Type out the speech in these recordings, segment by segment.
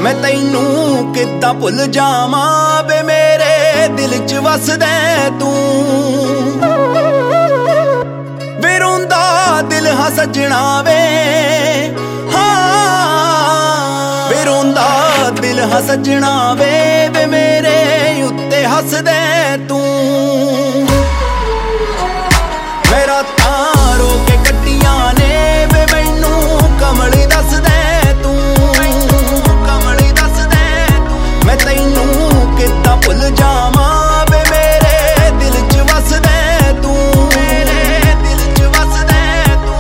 मैं तैनू किद्दां भुल जावां वे मेरे दिल च वसदे तू। वे रोंदा दिल हां सजना वे, वे रोंदा दिल हां सजना वे मेरे उत्ते हसदे तू। मेरा तारो के कट्टियां ने वे मैनू कमली दस दे तू, कमली दस दे तू। मैं तैनू किद्दां भुल जावां वे मेरे दिल च वसदे तू, मेरे दिल च वसदे तू।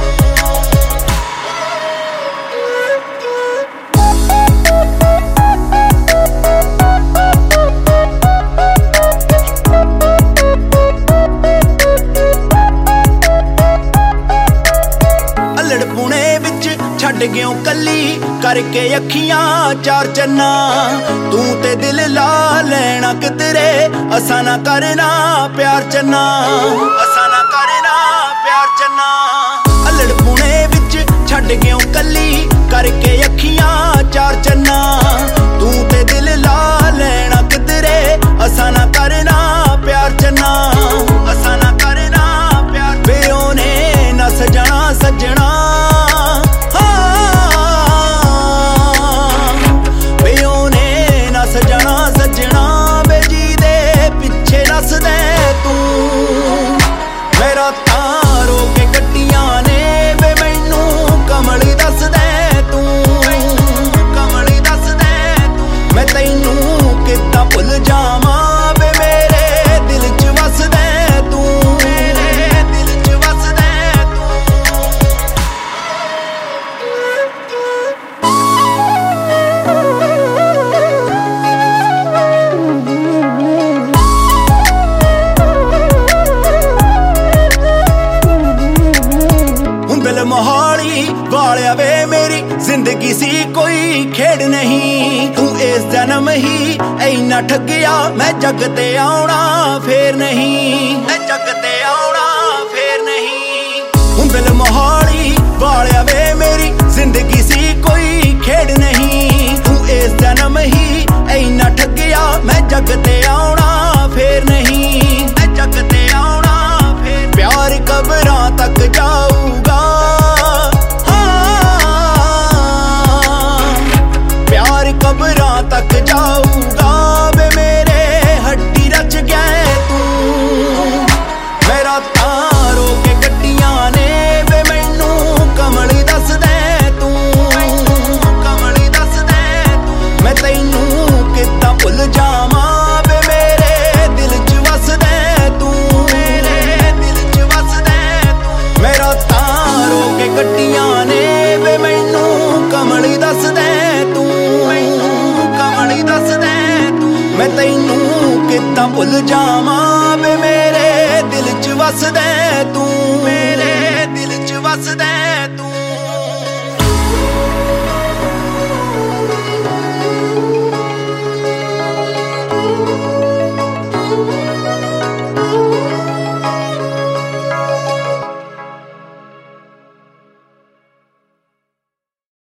पुणे विच छड्ड गयो कली करके अखियां चार चन्ना। तू ते दिल ला लेना किधरे असा ना करना प्यार चन्ना, असा ना करना प्यार चन्ना। अल्लड़ पुणे विच छड्ड गयो कली करके अखियां चार चन्ना। तू ते दिल ला लेना किधरे असा ना करना प्यार चन्ना, असा ना करना प्यार। वे ओने ना सजना सजना सजना सजना वे जी दे पिछे नसदे तू। मेरा तारो के कट्टियां ने वे मैनू कमली दस दे तू, कमली दस दे तू। मैं तैनू किद्दां भुल जावां वे मेरे दिल च वसदे तू, मेरे दिल च वसदे तू। मोहाली वालिया वे मेरी जिंदगी सी कोई खेड़ नहीं। तू इस जन्म ही इन्ना ठगिया मैं जग ते आउणा फेर नहीं, मैं जग ते आउणा फेर नहीं। हुण दिल मोहाली वालिया वे मेरी जिंदगी सी कोई खेड़ नहीं। तू इस जन्म ही इन्ना ठगिया मैं जग ते आउणा फेर नहीं, मैं जग ते आउणा फेर। प्यार कबरां तक जाऊगा, कबरां तक जाऊगा वे मेरे हड्डी रच गए तू। मेरा तारो के कट्टियां ने वे मैनू कमली दस दे तू, कमली दस दे तू। मैं तैनू किद्दां भुल जावां वे मेरे दिल च वसदे तू, मेरे दिल च वसदे तू। मेरा तारो के कट्टियां ने वे मैनू कमली दस दे तू, कमली दस दे तू। मैं तैनू किद्दां भुल जावां वे मेरे दिल च वसदे तू, मेरे दिल च वसदे तू।